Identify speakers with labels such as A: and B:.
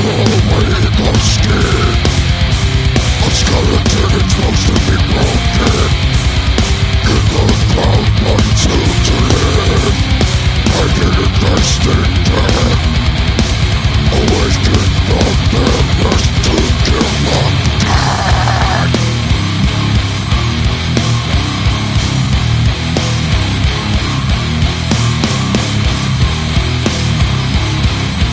A: away the skin. A skeleton is supposed to be broken.